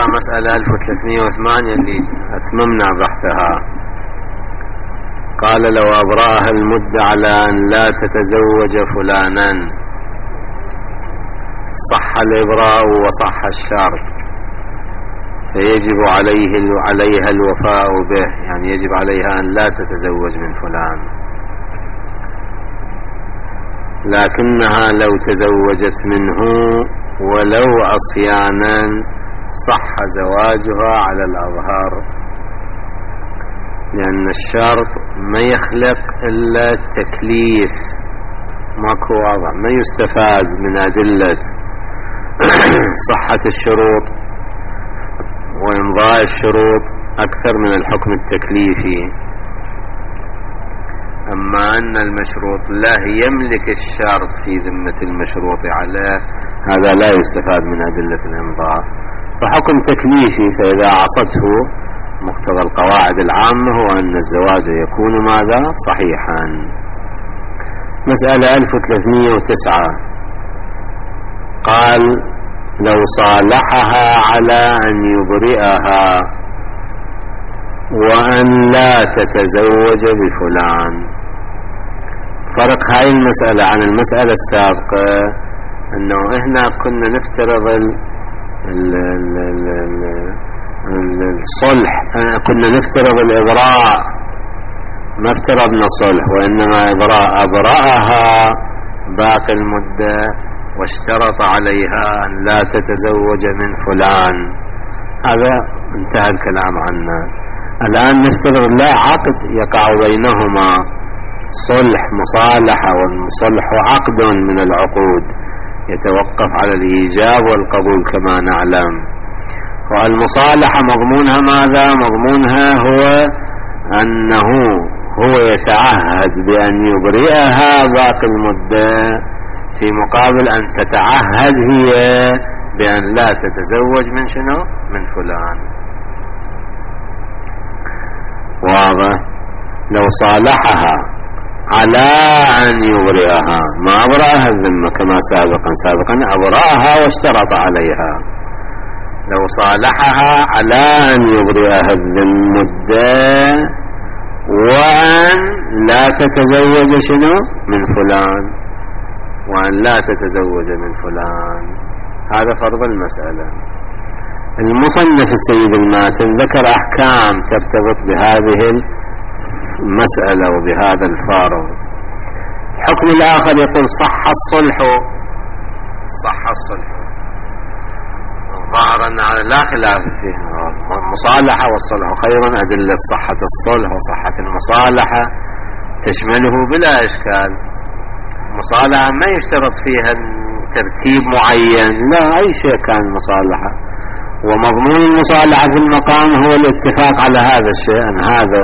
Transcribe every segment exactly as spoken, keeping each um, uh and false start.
مسألة ألف وثلاثمئة وثمانية اللي أتممنا بحثها. قال لو أبرأها المدة على أن لا تتزوج فلانا صح الإبراء وصح الشرط، فيجب عليه عليها الوفاء به، يعني يجب عليها أن لا تتزوج من فلان، لكنها لو تزوجت منه ولو عصيانا صح زواجها على الأظهر، لأن الشرط ما يخلق إلا التكليف، ماكو واضح، ما يستفاد من أدلة صحة الشروط وإمضاء الشروط أكثر من الحكم التكليفي. أما أن المشروط لا يملك الشرط في ذمة المشروط عليه، هذا لا يستفاد من أدلة الإمضاء، فحكم تكليفي. فإذا عصته مقتضى القواعد العامة هو أن الزواج يكون ماذا؟ صحيحا. مسألة ألف وثلاثمئة وتسعة قال لو صالحها على أن يبرئها وأن لا تتزوج بفلان. فرق هاي المسألة عن المسألة السابقة أنه إحنا كنا نفترض ال ال ال ال الصلح، كنا نفترض الإبراء، ما افترضنا صلح، وإنما إبراء أبرأها باقي المدة واشترط عليها أن لا تتزوج من فلان. هذا انتهى الكلام عنه. الآن نفترض لا عقد يقع بينهما، صلح مصالحة، والصلح عقد من العقود يتوقف على الإيجاب والقبول كما نعلم. والمصالحة مضمونها ماذا؟ مضمونها هو أنه هو يتعهد بأن يبرئها باقي المدة في مقابل أن تتعهد هي بأن لا تتزوج من شنو؟ من فلان. واضح؟ لو صالحها على أن يبرئها، ما أبرأها الذمة كما سابقا سابقا أبرأها واشترط عليها. لو صالحها على أن يبرئها المدة وأن لا تتزوج شنو؟ من فلان، وأن لا تتزوج من فلان. هذا فرض المسألة. المصنف السيد الماتن ذكر أحكام ترتبط بهذه المسألة وبهذا الفارض. الحكم الآخر يقول صح الصلح، صح الصلح ظاهرا لا خلاف فيه، المصالحة والصلح خير. أدلة صحة الصلح وصحة المصالحة تشمله بلا إشكال. مصالحة ما يشترط فيها ترتيب معين، لا، أي شيء كان مصالحة، ومضمون المصالحة في المقام هو الاتفاق على هذا الشيء، أن هذا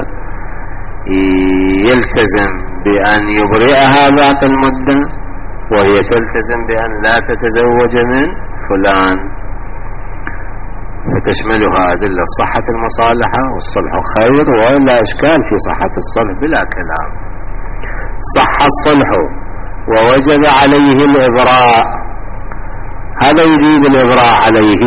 يلتزم بأن يبرئها باقي المدة وهي تلتزم بأن لا تتزوج من فلان، فتشملها أدلة صحة المصالحة والصلح خير، ولا إشكال في صحة الصلح بلا كلام. صح الصلح ووجب عليه الإبراء، هذا يجيب الإبراء عليه،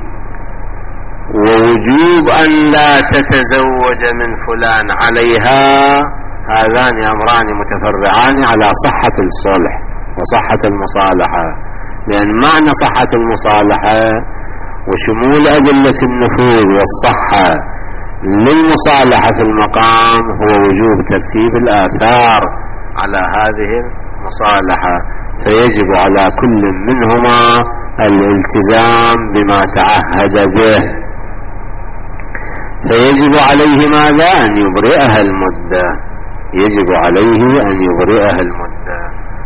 ووجوب أن لا تتزوج من فلان عليها، هذان أمران متفرعان على صحة الصلح وصحة المصالحة. لأن معنى صحة المصالحة وشمول أدلة النفوذ والصحة للمصالحة في المقام هو وجوب ترتيب الآثار على هذه المصالحة، فيجب على كل منهما الالتزام بما تعهد به، فيجب عليه ماذا؟ أن يبرئها المدة، يجب عليه أن يبرئها المدة.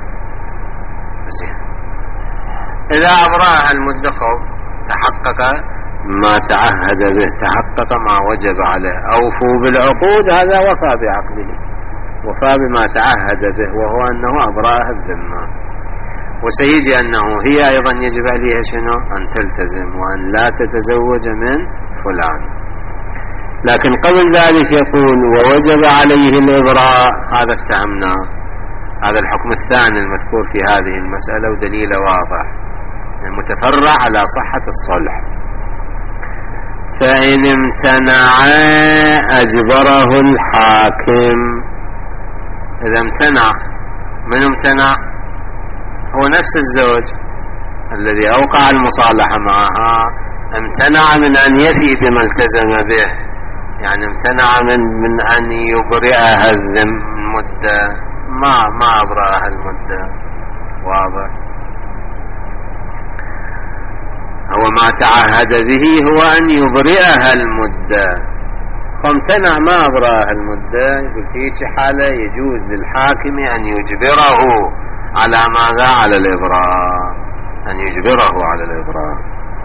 إذا أبرأها المدة خب تحقق ما تعهد به، تحقق ما وجب عليه. أوفوا بالعقود، هذا وفى بعقده، وفى بما تعهد به، وهو أنه أبرأها الذمة. وسيجي أنه هي أيضا يجب عليها شنو؟ أن تلتزم وأن لا تتزوج من فلان. لكن قبل ذلك يقول ووجب عليه الإبراء، هذا افتهمنا، هذا الحكم الثاني المذكور في هذه المسألة ودليل واضح متفرع على صحة الصلح. فإن امتنع أجبره الحاكم. إذا امتنع، من امتنع؟ هو نفس الزوج الذي أوقع المصالحة معها، امتنع من أن يفي بما التزم به، يعني امتنع من, من أن يبرئها المدة، ما ما أبرأها المدة. واضح؟ هو ما تعهد به هو أن يبرئها المدة، فامتنع ما أبرأها المدة. يقول في حالة يجوز للحاكم أن يجبره على ماذا؟ على الإبراء، أن يجبره على الإبراء.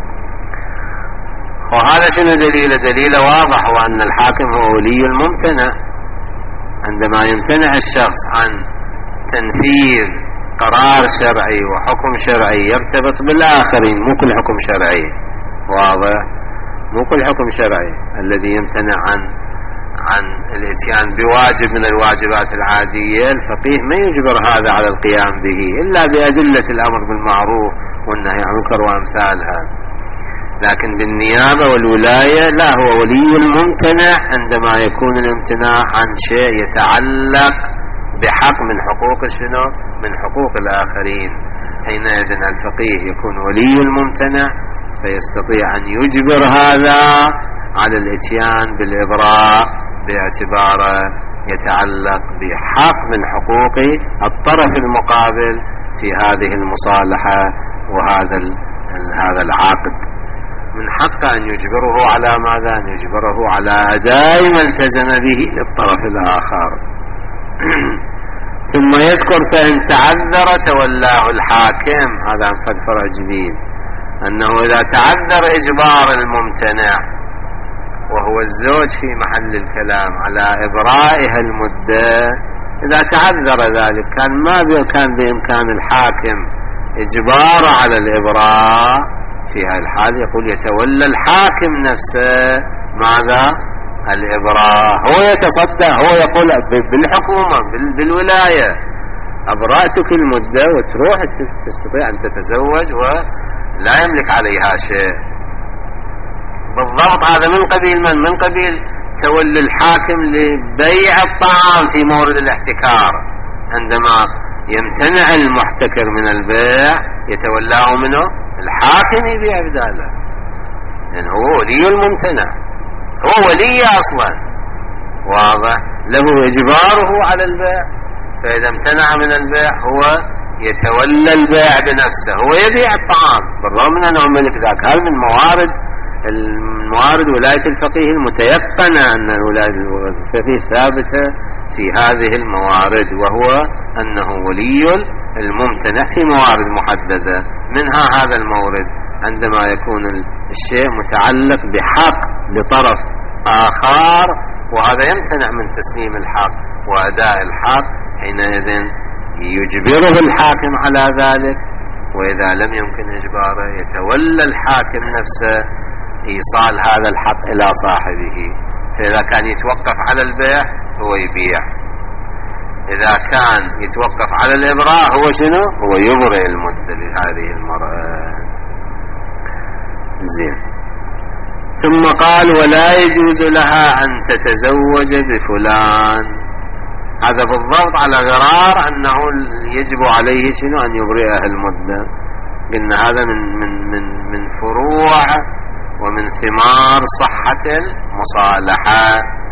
وهذا شنو دليله؟ دليله واضح، هو أن الحاكم هو ولي الممتنع. عندما يمتنع الشخص عن تنفيذ قرار شرعي وحكم شرعي يرتبط بالآخرين، مو كل حكم شرعي، واضح؟ مو كل حكم شرعي الذي يمتنع عن عن الاتيان بواجب من الواجبات العادية، الفقيه ما يجبر هذا على القيام به إلا بأدلة الأمر بالمعروف والنهي عن المنكر وأمثالها. لكن بالنيابة والولاية لا، هو ولي الممتنع عندما يكون الامتناع عن شيء يتعلق بحق من حقوق شنو؟ من حقوق الآخرين. حينئذ الفقيه يكون ولي الممتنع فيستطيع أن يجبر هذا على الاتيان بالإبراء باعتباره يتعلق بحق من حقوق الطرف المقابل في هذه المصالحة وهذا هذا العقد. من حقه أن يجبره على ماذا؟ أن يجبره على أداء ما التزم به للطرف الآخر. ثم يذكر فإن تعذر تولاه الحاكم. هذا فد فرع جديد، أنه إذا تعذر إجبار الممتنع وهو الزوج في محل الكلام على إبرائها المدة، إذا تعذر ذلك كان ما كان بإمكان الحاكم إجبار على الإبراء، في هذه الحال يقول يتولى الحاكم نفسه ماذا؟ الإبراء. هو يتصدى، هو يقول بالحكومة بالولاية أبرأتك المدة وتروح تستطيع أن تتزوج ولا يملك عليها شيء. بالضبط هذا من قبيل من؟ من قبيل تولي الحاكم لبيع الطعام في مورد الاحتكار. عندما يمتنع المحتكر من البيع يتولاه منه الحاكم يبيع بداله، لأن هو ولي الممتنع، هو ولي أصلا، واضح؟ له إجباره على البيع. فإذا امتنع من البيع هو يتولى البيع بنفسه، هو يبيع الطعام بالرغم من أنه ملك ذاك. هل من موارد الموارد ولاية الفقيه المتيقنة، أن ولاية الفقيه ثابتة في هذه الموارد، وهو أنه ولي الممتنع في موارد محددة. منها هذا المورد عندما يكون الشيء متعلق بحق لطرف آخر وهذا يمتنع من تسليم الحق وأداء الحق، حينئذ يجبره الحاكم على ذلك. وإذا لم يمكن إجباره يتولى الحاكم نفسه إيصال هذا الحق إلى صاحبه. فإذا كان يتوقف على البيع هو يبيع، إذا كان يتوقف على الإبراء هو شنو؟ هو يبرئ المدة لهذه المرأة. زين. ثم قال ولا يجوز لها أن تتزوج بفلان. هذا بالضبط على غرار أنه يجب عليه شنو؟ أن يبرئها المدة. قلنا هذا من من من من فروع ومن ثمار صحة المصالحة.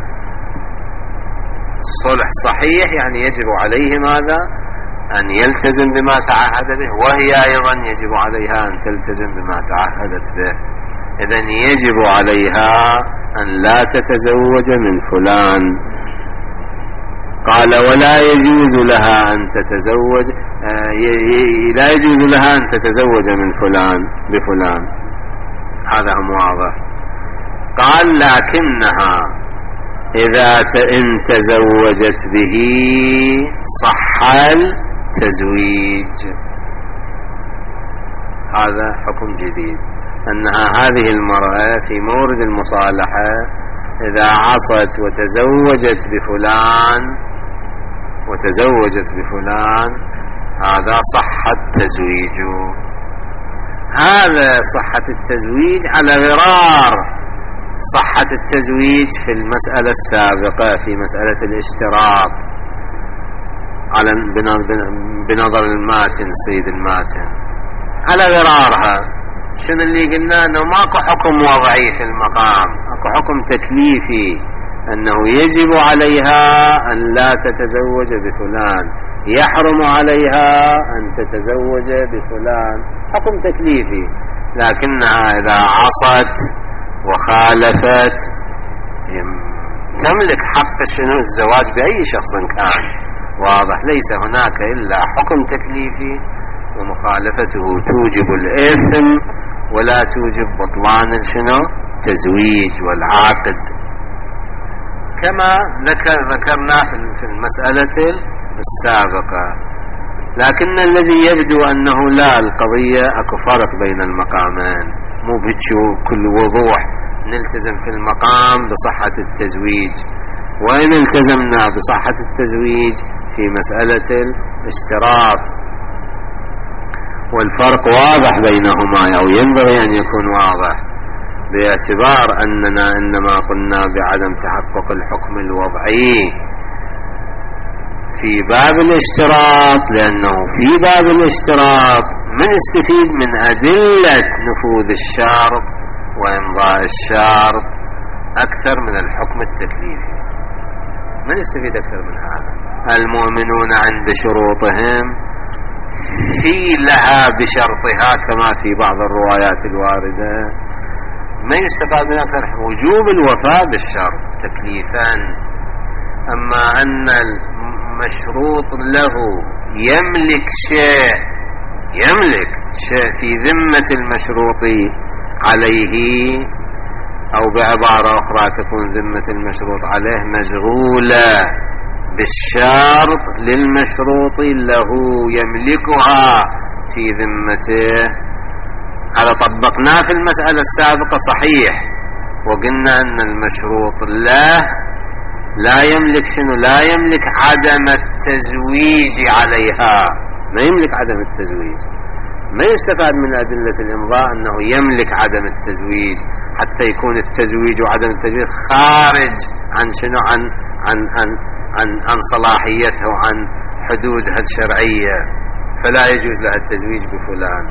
الصلح صحيح يعني يجب عليه ماذا؟ أن يلتزم بما تعهد به، وهي أيضا يجب عليها أن تلتزم بما تعهدت به. إذن يجب عليها أن لا تتزوج من فلان. قال ولا يجوز لها أن تتزوج لا يجوز لها أن تتزوج من فلان بفلان. هذا هم واضح. قال لكنها إذا إن تزوجت به صح التزويج. هذا حكم جديد، أنها هذه المرأة في مورد المصالحة إذا عصت وتزوجت بفلان وتزوجت بفلان هذا صح التزويج. هذا صحة التزويج على غرار صحة التزويج في المسألة السابقة في مسألة الاشتراط على بنظر الماتن سيد الماتن على غرارها. شنو اللي قلنا؟ انه ماكو حكم وضعي في المقام، اكو حكم تكليفي انه يجب عليها ان لا تتزوج بفلان، يحرم عليها ان تتزوج بفلان، حكم تكليفي. لكنها اذا عصت وخالفت تملك حق شنو الزواج بأي شخص كان. واضح؟ ليس هناك إلا حكم تكليفي ومخالفته توجب الإثم ولا توجب بطلان شنو تزويج والعقد، كما ذكر ذكرنا في المسألة السابقة. لكن الذي يبدو أنه لا، القضية أكو فرق بين المقامين، مو بكل وضوح نلتزم في المقام بصحة التزويج، وإن التزمنا بصحة التزويج في مسألة الاشتراط. والفرق واضح بينهما أو ينبغي أن يكون واضح، باعتبار أننا إنما قلنا بعدم تحقق الحكم الوضعي في باب الاشتراط، لأنه في باب الاشتراط من يستفيد من أدلة نفوذ الشرط وإمضاء الشرط أكثر من الحكم التكليفي. من يستفيد أكثر من هذا؟ المؤمنون عند شروطهم في لها بشرطها كما في بعض الروايات الواردة. ما يستفاد من أكثر وجوب الوفاء بالشرط تكليفا. أما أن المشروط له يملك شيء يملك شيء في ذمة المشروط عليه، أو بعبارة أخرى تكون ذمة المشروط عليه مشغولة بالشرط للمشروط له يملكها في ذمته. هذا طبقناه في المسألة السابقة صحيح، وقلنا أن المشروط له لا يملك شنو؟ لا يملك عدم التزويج عليها، ما يملك عدم التزويج. ما يستفاد من أدلة الإمضاء أنه يملك عدم التزويج حتى يكون التزويج وعدم التزويج خارج عن شنو؟ عن عن عن عن, عن صلاحيته وعن حدودها الشرعية، فلا يجوز لها التزويج بفلان.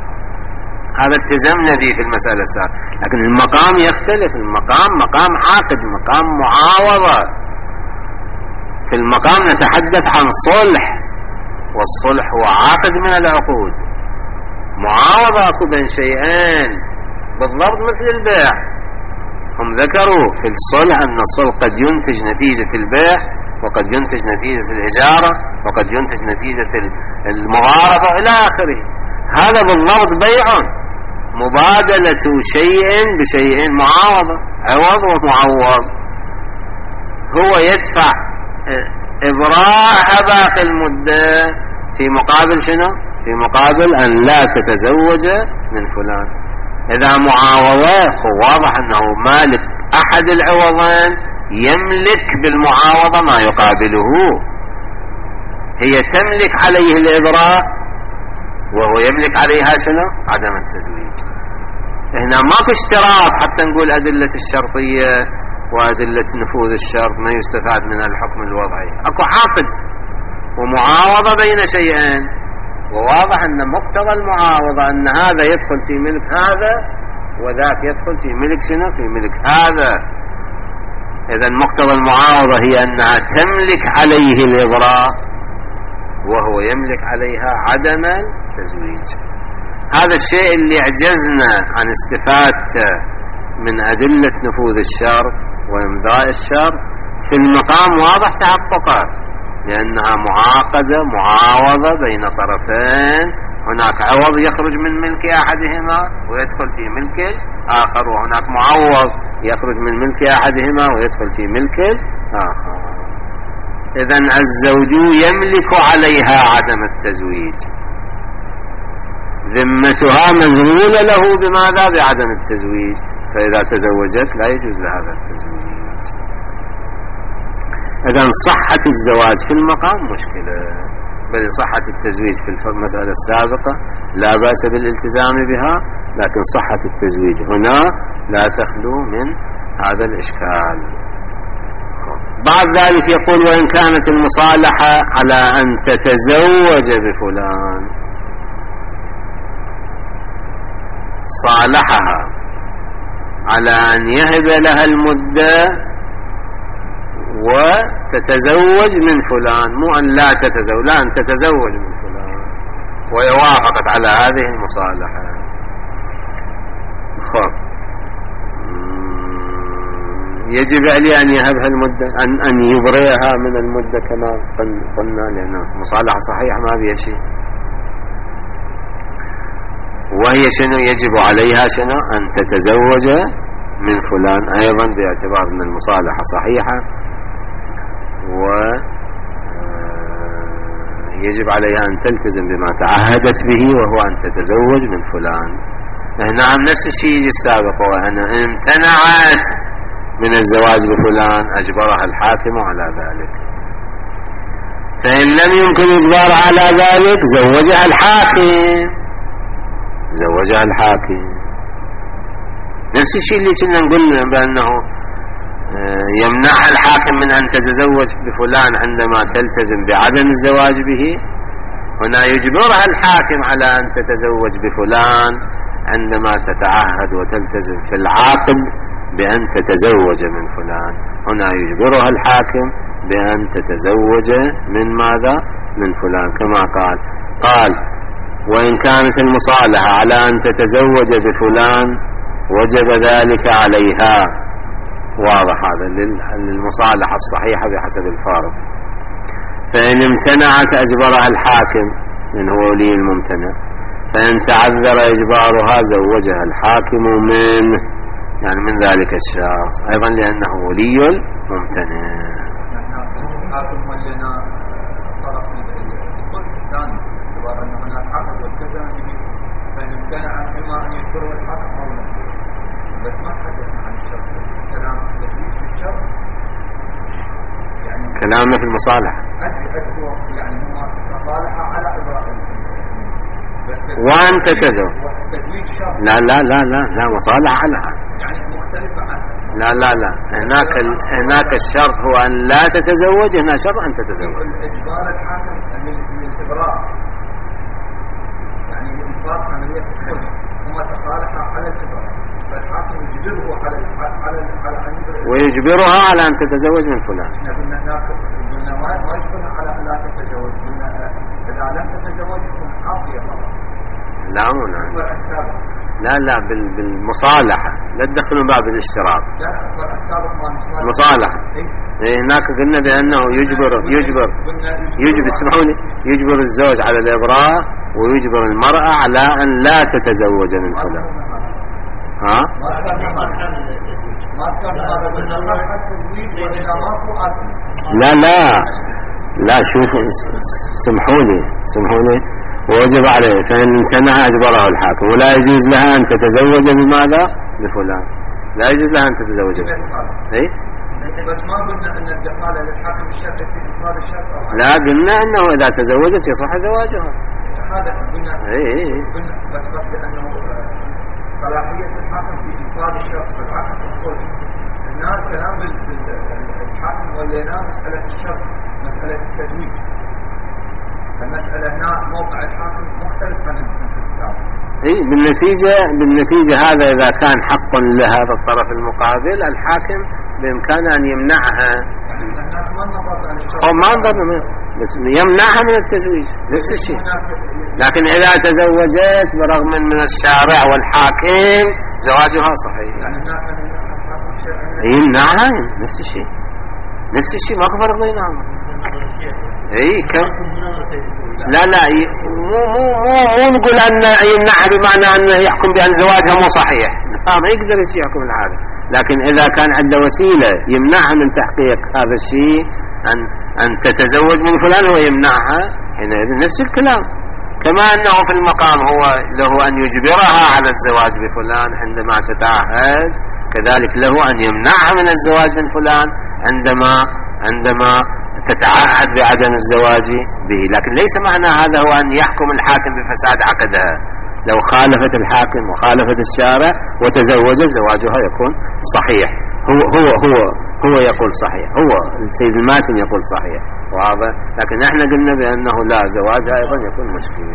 هذا التزمنا به في المسألة السابقة. لكن المقام يختلف، المقام مقام عقد، مقام معاوضة. في المقام نتحدث عن صلح، والصلح هو عقد من العقود. معاوضة أكو بين شيئين بالضبط مثل البيع. هم ذكروا في الصلح أن الصلح قد ينتج نتيجة البيع، وقد ينتج نتيجة الإجارة، وقد ينتج نتيجة المضاربة إلى آخره. هذا بالضبط بيع، مبادلة شيء بشيء، معاوضة، عوض ومعوض. هو يدفع إبراء باقي المدة في مقابل شنو؟ في مقابل أن لا تتزوج من فلان. إذا معاوضة واضح أنه مالك أحد العوضين يملك بالمعاوضة ما يقابله، هي تملك عليه الإبراء وهو يملك عليها شنو؟ عدم التزويج. هنا ماكو اشتراط حتى نقول أدلة الشرطية وأدلة نفوذ الشرط ما يستفاد من الحكم الوضعي. أكو عقد ومعاوضة بين شيئين، وواضح أن مقتضى المعاوضة أن هذا يدخل في ملك هذا وذاك يدخل في ملك شنو؟ في ملك هذا. إذا مقتضى المعاوضة هي أنها تملك عليه الإبراء وهو يملك عليها عدم التزويج. هذا الشيء اللي عجزنا عن استفادته من أدلة نفوذ الشرط وإمضاء الشرط. في المقام واضح تحققه، لأنها معاقدة معاوضة بين طرفين، هناك عوض يخرج من ملك أحدهما ويدخل في ملك الآخر، وهناك معوض يخرج من ملك أحدهما ويدخل في ملك الآخر. إذن الزوج يملك عليها عدم التزويج، ذمتها مزغولة له بماذا؟ بعدم التزويج. فإذا تزوجت لا يجوز لها هذا التزويج. إذن صحة الزواج في المقام مشكلة، بل صحة التزويج في المسألة السابقة لا بأس بالالتزام بها، لكن صحة التزويج هنا لا تخلو من هذا الإشكال. بعد ذلك يقول وإن كانت المصالحة على أن تتزوج بفلان، صالحها على أن يهب لها المدة وتتزوج من فلان، مو أن لا تتزوج، لا أن تتزوج من فلان، ويوافقت على هذه المصالحة. خب يجب عليه أن يهبها المدة، أن, أن يبرئها من المدة كما قلنا، لأن مصالحة صحيحة ما بيها شيء. وهي شنو يجب عليها؟ شنو؟ أن تتزوج من فلان أيضا، باعتبار أن المصالحة صحيحة، ويجب عليها أن تلتزم بما تعهدت به، وهو أن تتزوج من فلان. نعم نفس الشيء يجي السابق، وأن امتنعت من الزواج بفلان أجبرها الحاكم على ذلك، فإن لم يمكن إجبارها على ذلك زوجها الحاكم، زوجها الحاكم. نفس الشيء اللي كنا نقول بأنه يمنعها الحاكم من أن تتزوج بفلان عندما تلتزم بعدم الزواج به، هنا يجبرها الحاكم على أن تتزوج بفلان عندما تتعهد وتلتزم في العقد بأن تتزوج من فلان. هنا يجبرها الحاكم بأن تتزوج من ماذا؟ من فلان، كما قال قال وإن كانت المصالحة على أن تتزوج بفلان وجب ذلك عليها. واضح هذا للمصالحة الصحيحة بحسب الفارق. فإن امتنعت أجبرها الحاكم، من هو ولي الممتنع، فإن تعذر إجبارها زوجها الحاكم منه، يعني من ذلك الشخص أيضا، لأنه ولي الممتنع. الحاكم ولينا طرف القلب الثاني، باعتبار أن هناك عقد والتزم به، فإن امتنع إما أن يذكره الحاكم أو نفسه، بس ما تحدثنا عن الشرط. كلام تجديد في الشرط يعني كلامنا في المصالحة، يعني هو مصالحة على إبراهيم وأن تتزوج. لا لا لا لا لا مصالحة على هذا، يعني مختلفة عنه. لا لا لا هناك هناك الشرط هو أن لا تتزوج، هنا شرط أن تتزوج. إجبار الحاكم للإبراء، يعني الإنفاق عملية الكل، هم تصالحا على الإبراء، فالحاكم يجبره على على على أن يبرئ، ويجبرها على أن تتزوج من فلان. إحنا قلنا هناك قلنا ما يجبرها على أن لا تتزوج، قلنا إذا لم تتزوج تكون عاصية فقط. لا لا لا لا بالمصالحة، لا تدخلوا باب الاشتراط. مصالحة. إيه هناك قلنا بأنه يجبر يجبر يجبر اسمعوني يجبر الزوج على الإبراء، ويجبر المرأة على أن لا تتزوج من فلان. ها؟ لا لا لا شوفوا سمحوني سمحوني ووجب عليه، فإن امتنع أجبره الحاكم، ولا يجوز لها أن تتزوج بماذا؟ بفلان، لا يجوز لها أن تتزوج به. إيه؟ بس ما قلنا أن الدخالة للحاكم الشرط في إنفاذ الشرط، لا قلنا أنه إذا تزوجت يصح زواجها. هذا قلنا. إيه قلنا بس قصد أنه صلاحية الحاكم في إنفاذ الشرط في العقد والصلح. الناس كلام الحاكم ولينا مسألة الشرط، مسألة التزويج. المسألة هنا موقع الحاكم مختلف عن السابق. إيه بالنتيجة بالنتيجة هذا إذا كان حق لهذا الطرف المقابل، الحاكم بإمكانه أن يمنعها. أو ما نظر بس يمنعها من التزويج نفس الشيء. لكن إذا تزوجت برغم من الشارع والحاكم زواجها صحيح، يمنعها نفس الشيء نفس الشيء ما فرق بينهم. اي كم لا لا مو مو مو مو نقول ان يمنعها بمعنى انه يحكم بان زواجها مو صحيح، ما يقدر يحكم هذا. لكن اذا كان عنده وسيله يمنعها من تحقيق هذا الشيء، ان ان تتزوج من فلان ويمنعها، حينئذ نفس الكلام. كما انه في المقام هو له ان يجبرها على الزواج بفلان عندما تتعهد، كذلك له ان يمنعها من الزواج من فلان عندما عندما تتعهد بعدم الزواج به. لكن ليس معنى هذا هو أن يحكم الحاكم بفساد عقدها، لو خالفت الحاكم وخالفت الشارع وتزوج زواجها يكون صحيح. هو هو هو هو يقول صحيح، هو السيد الماتن يقول صحيح واضح، لكن احنا قلنا بأنه لا، زواجها أيضا يكون مشكلة.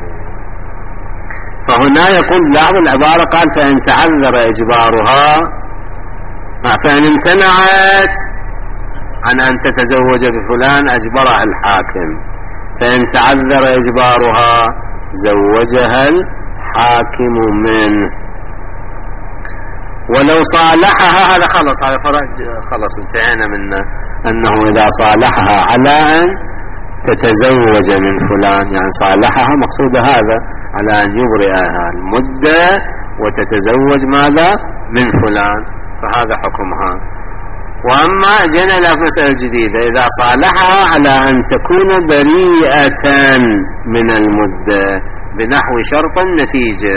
فهنا يقول لاحظ العبارة، قال فإن تعذر إجبارها، فإن امتنعت عن أن تتزوج بفلان أجبرها الحاكم، فإن تعذر إجبارها زوجها الحاكم منه. ولو صالحها، هذا خلص، هذا فرق خلص انتهينا منه، أنه إذا صالحها على أن تتزوج من فلان، يعني صالحها مقصود هذا على أن يبرئها المدة وتتزوج ماذا من فلان، فهذا حكمها. وأما جينا إلى مسألة جديدة، إذا صالحها على أن تكون بريئة من المدة بنحو شرط النتيجة.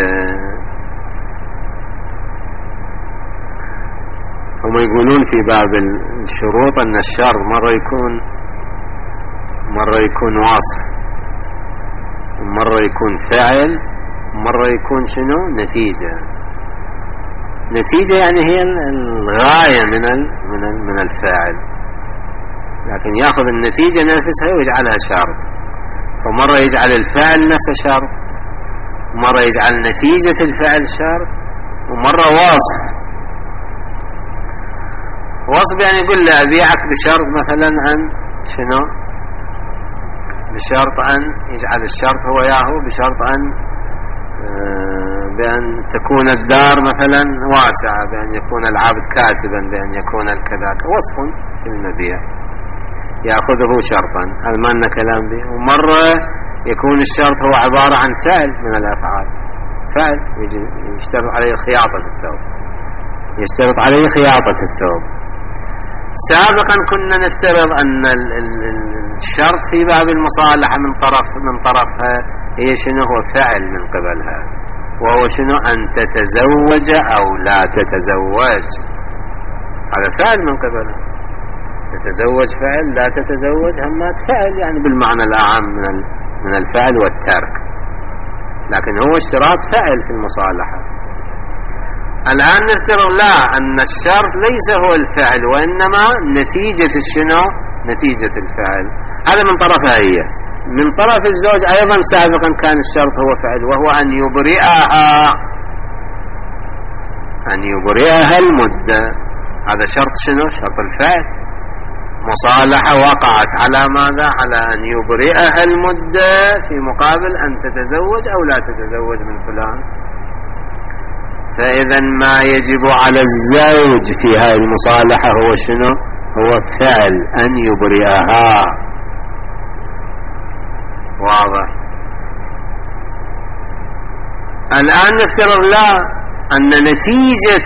هم يقولون في باب الشروط أن الشرط مرة يكون مرة يكون وصف، ومرة يكون فعل، ومرة يكون شنو نتيجة. نتيجة يعني هي الغاية من من من الفاعل، لكن يأخذ النتيجة نفسها ويجعلها شرط. فمرة يجعل الفعل نفسه شرط، مرة يجعل نتيجة الفعل شرط، ومرة وصف. وصف يعني يقول له أبيعك بشرط مثلا أن شنو، بشرط أن يجعل الشرط هو ياهو، بشرط أن بأن تكون الدار مثلا واسعة، بأن يكون العبد كاتبا، بأن يكون الكذا، وصف في المبيع يأخذه شرطا، هذا ما لنا كلام به. ومرة يكون الشرط هو عبارة عن فعل من الأفعال، فعل يشترط عليه خياطة الثوب، يشترط عليه خياطة الثوب. سابقا كنا نفترض أن الشرط في باب المصالحة من طرف من طرفها هي شنو، هو فعل من قبلها، وهو شنو، أن تتزوج أو لا تتزوج، هذا فعل من قبلها. تتزوج فعل، لا تتزوج همات فعل، يعني بالمعنى الأعم من من الفعل والترك، لكن هو اشتراط فعل في المصالحة. الآن نفترض لا، أن الشرط ليس هو الفعل، وإنما نتيجة الشنو، نتيجة الفعل. هذا من طرفها هي. من طرف الزوج أيضا سابقا كان الشرط هو فعل، وهو أن يبرئها، أن يبرئها المدة، هذا شرط شنو، شرط الفعل. مصالحة وقعت على ماذا، على أن يبرئها المدة في مقابل أن تتزوج أو لا تتزوج من فلان. فإذا ما يجب على الزوج في هذه المصالحة هو شنو، هو فعل أن يبرئها. واضح؟ الآن نفترض لا، أن نتيجة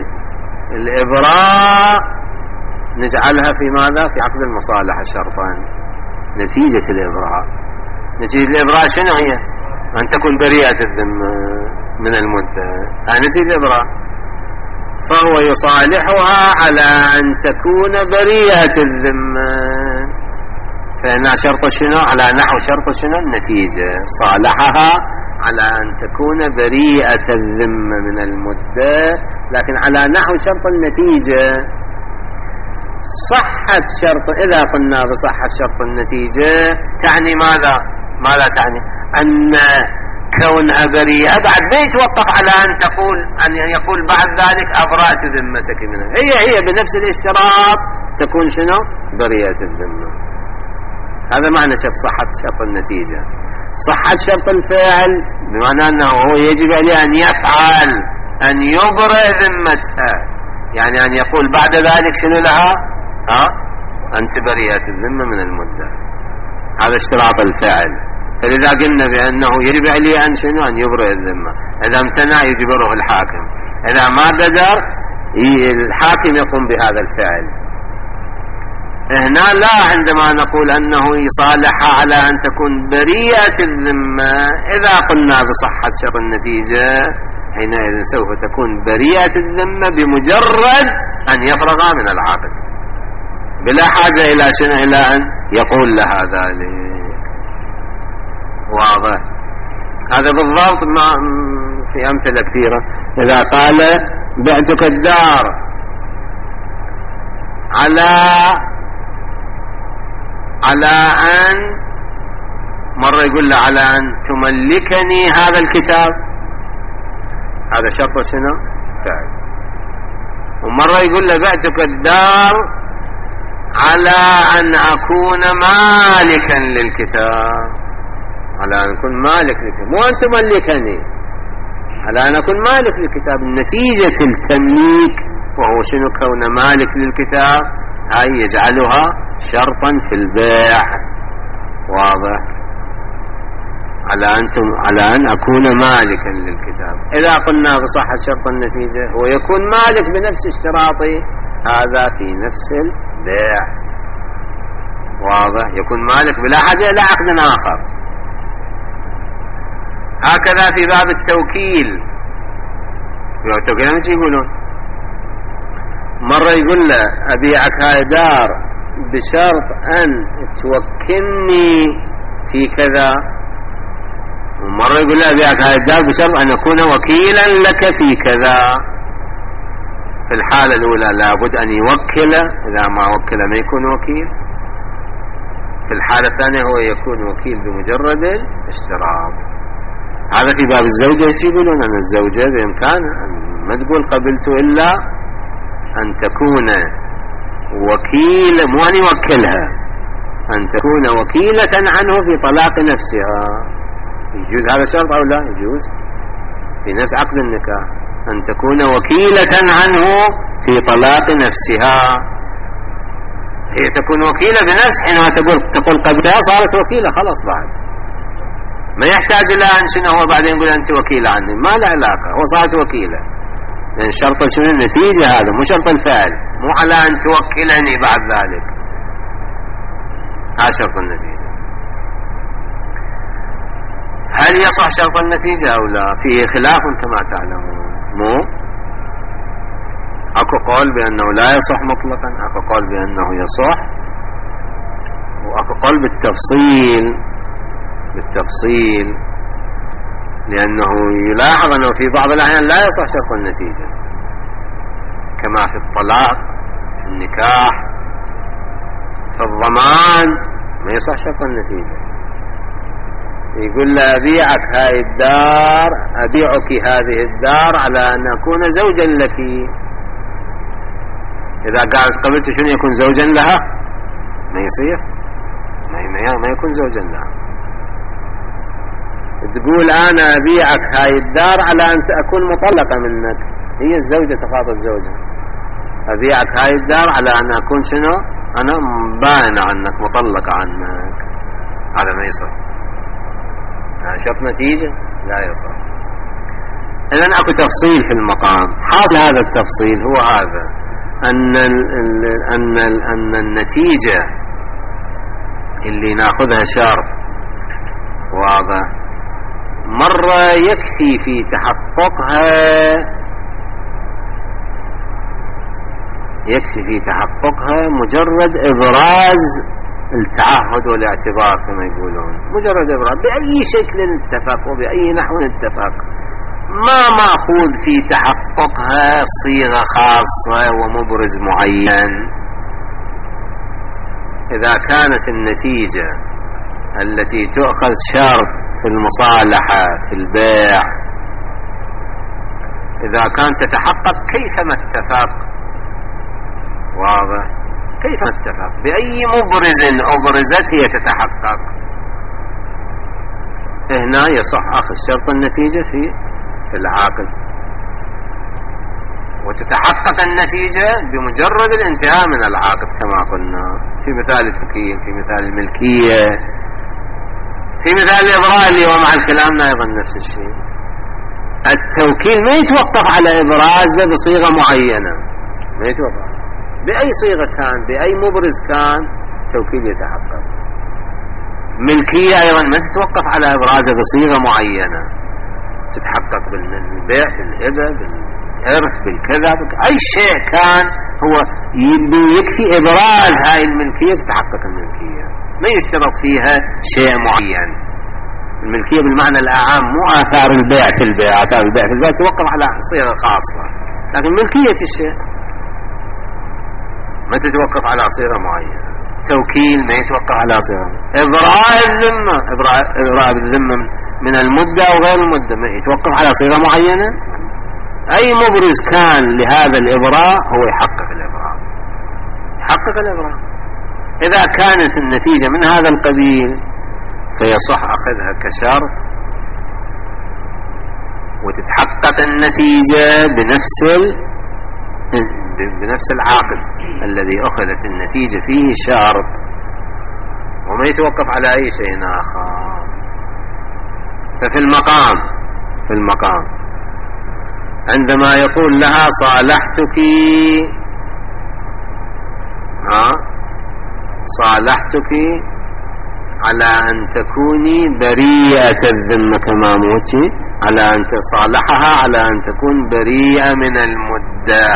الإبراء نجعلها في ماذا، في عقد المصالحة شرطان. نتيجة الإبراء، نتيجة الإبراء شنو هي، أن تكون بريئة الذمة من المدة، هذه نتيجة الإبراء. فهو يصالحها على أن تكون بريئة الذمة، فإنها شرط شنو، على نحو شرط شنو النتيجة. صالحها على أن تكون بريئة الذمة من المدة، لكن على نحو شرط النتيجة. صحة شرط، إذا قلنا بصحة شرط النتيجة تعني ماذا، ماذا تعني؟ أن كونها بريئة بعد ما يتوقف على أن تقول، أن يقول بعد ذلك أبرأت ذمتك منها، هي هي بنفس الاشتراط تكون شنو، بريئة الذمة. هذا معنى شرط صحة شرط النتيجة. صحة شرط الفعل بمعنى أنه هو يجب عليه أن يفعل، أن يبرئ ذمتها، يعني أن يقول بعد ذلك شنو لها، ها أنت بريئة الذمة من المدة. هذا اشتراط الفعل. فلذا قلنا بأنه يجب عليه أن شنو، أن يبرئ الذمة. إذا امتنع يجبره الحاكم، إذا ما قدر الحاكم يقوم بهذا الفعل. هنا لا، عندما نقول أنه يصالح على أن تكون بريئة الذمة، إذا قلنا بصحة شرط النتيجة حينئذ سوف تكون بريئة الذمة بمجرد أن يفرغ من العقد، بلا حاجة إلى شنو، إلى أن يقول لها ذلك. واضح؟ هذا بالضبط ما في أمثلة كثيرة. إذا قال بعتك الدار على على أن، مرة يقول له على أن تملكني هذا الكتاب، هذا شرط شنو؟ فعل. ومرة يقول له بعتك الدار على أن أكون مالكا للكتاب، على أن أكون مالك للكتاب، مو أن تملكني، على أن أكون مالك للكتاب. نتيجة التمليك وهو شنو؟ كون مالك للكتاب، هاي يجعلها شرطا في البيع. واضح؟ على أنتم على أن أكون مالكا للكتاب. إذا قلنا بصحة شرط النتيجة هو يكون مالك بنفس اشتراطي، هذا في نفس البيع. واضح؟ يكون مالك بلا حاجة إلى عقد آخر. هكذا في باب التوكيل. التوكيل مش يقولون مرة يقول له أبيعك هاي دار بشرط أن توكلني في كذا، ومرة يقول له أبيعك هاي الدار بشرط أن أكون وكيلا لك في كذا. في الحالة الأولى لابد أن يوكل، إذا ما وكل ما يكون وكيل. في الحالة الثانية هو يكون وكيل بمجرد الاشتراط. هذا في باب الزوجة. يقولون أن الزوجة بإمكانها ما تقول قبلت إلا أن تكون وكيل، مو أن يوكلها، أن تكون وكيلة عنه في طلاق نفسها. يجوز هذا الشرط أو لا يجوز؟ في نفس عقد النكاح أن تكون وكيلة عنه في طلاق نفسها. هي تكون وكيلة بنفس، حينما تقول تقول قبلها صارت وكيلة خلاص، بعد ما يحتاج إلى أن شنو هو بعدين يقول أنت وكيلة عني، ما له علاقة، هو صارت وكيلة. لأن شرط شنو؟ النتيجة، هذا مو شرط الفعل، مو على أن توكلني بعد ذلك، هذا شرط النتيجة. هل يصح شرط النتيجة أو لا؟ فيه خلاف كما تعلمون. مو أكو قول بأنه لا يصح مطلقا، أكو قول بأنه يصح، وأكو قول بالتفصيل بالتفصيل لأنه يلاحظ أنه في بعض الأحيان لا يصح شرط النتيجة، كما في الطلاق، في النكاح، في الضمان ما يصح شرط النتيجة. يقول له أبيعك هاي الدار، أبيعك هذه الدار على أن أكون زوجا لك. إذا قالت قبلت شنو يكون زوجا لها؟ ما يصير، ما يكون زوجا لها. تقول أنا أبيعك هاي الدار على أن أكون مطلقة منك، هي الزوجة تخاطب زوجها، أبيعك هاي الدار على أن أكون شنو؟ أنا بائنة عنك، مطلقة عنك. هذا ما يصح، هذا شرط نتيجة لا يصح. إذن أكو تفصيل في المقام. حاصل هذا التفصيل هو هذا، أن ال أن ال أن النتيجة اللي ناخذها شرط واضح، مرة يكفي في تحققها يكفي في تحققها مجرد إبراز التعهد والاعتبار كما يقولون، مجرد إبراز بأي شكل اتفق وبأي نحو اتفق، ما مأخوذ في تحققها صيغة خاصة ومبرز معين. إذا كانت النتيجة التي تؤخذ شرط في المصالحة في البيع إذا كانت تتحقق كيفما اتفق، واضح، كيفما اتفق بأي مبرز أبرزت هي تتحقق، هنا يصح أخذ شرط النتيجة في في العقد، وتتحقق النتيجة بمجرد الانتهاء من العقد كما قلنا في مثال التكييف، في مثال الملكية، في مثال الإبراء اللي هو مع الكلام أيضا نفس الشيء. التوكيل ما يتوقف على إبرازه بصيغة معينة، ما يتوقف بأي صيغة كان، بأي مبرز كان التوكيل يتحقق. ملكية أيضا ما تتوقف على إبرازه بصيغة معينة، تتحقق بالبيع، بالهبة، بالإرث، بالكذا، أي شيء كان هو يكفي إبراز هاي الملكية تتحقق الملكية، ما يشترط فيها شيء معين، الملكية بالمعنى الأعام، مو آثار البيع في البيع. آثار البيع في البيع توقف على صيغة خاصة، لكن ملكية الشيء ما تتوقف على صيغة معينة. توكيل ما يتوقف على صيغة. إبراء الذمة، إبراء الذمة من المدة أو غير المدة ما يتوقف على صيغة معينة. أي مبرز كان لهذا الإبراء هو يحقق الإبراء، يحقق الإبراء. إذا كانت النتيجة من هذا القبيل فيصح أخذها كشرط، وتتحقق النتيجة بنفس بنفس العقد الذي أخذت النتيجة فيه شرط، وما يتوقف على أي شيء آخر. ففي المقام في المقام عندما يقول لها صالحتك، ها صالحتك على أن تكوني بريئة الذمة كما موتي، على أن تصالحها على أن تكون بريئة من المدة،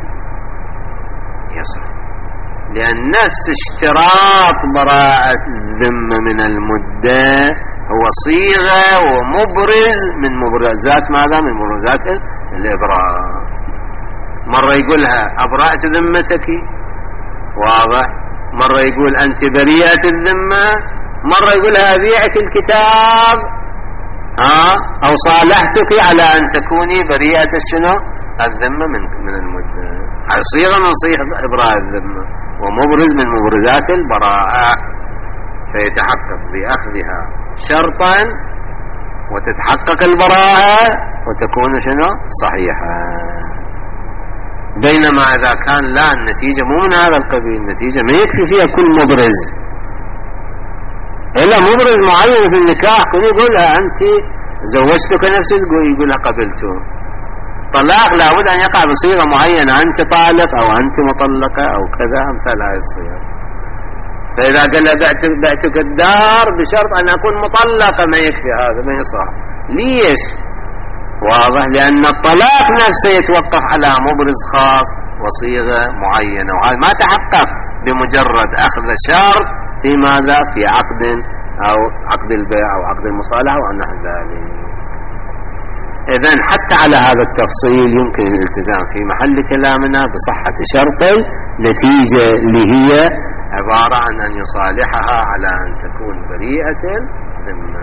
يصح. لأن نفس اشتراط براءة الذمة من المدة هو صيغة ومبرز من مبرزات ماذا؟ من مبرزات الإبراء. مرة يقولها أبرأت ذمتك، واضح. مرة يقول أنت بريئة الذمة، مرة يقولها أبيعك الكتاب، ها أو صالحتك على أن تكوني بريئة الشنو؟ الذمة من من المدة. صيغة من صيغ إبراء الذمة ومبرز من مبرزات البراءة، فيتحقق بأخذها شرطا وتتحقق البراءة وتكون شنو؟ صحيحة. بينما إذا كان لا، النتيجة مو من هذا القبيل، النتيجة ما يكفي فيها كل مبرز، إلا مبرز معين في النكاح كل يقولها أنت زوجتك نفسك، يقولها قبلته. طلاق لابد أن يقع بصيغة معينة، أنت طالق أو أنت مطلقة أو كذا، أمثال هذه الصيغة. فإذا قال بعت بعتك الدار بشرط أن أكون مطلقة، ما يكفي هذا، ما يصح. ليش؟ واضح. لأن الطلاق نفسه يتوقف على مبرز خاص وصيغة معينة، وهذا ما تحقق بمجرد أخذ شرط في ماذا؟ في عقد أو عقد البيع أو عقد المصالحة ونحو ذلك. إذن حتى على هذا التفصيل يمكن الالتزام في محل كلامنا بصحة شرط النتيجة اللي هي عبارة عن أن يصالحها على أن تكون بريئة الذمة.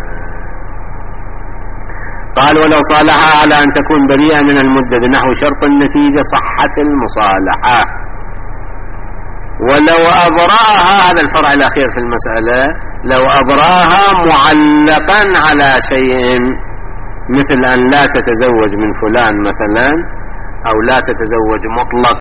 قال ولو صالحها على أن تكون بريئة من المدة بنحو شرط النتيجة صحة المصالحة. ولو أبراها، هذا الفرع الأخير في المسألة، لو أبراها معلقا على شيء، مثل أن لا تتزوج من فلان مثلا، أو لا تتزوج مطلق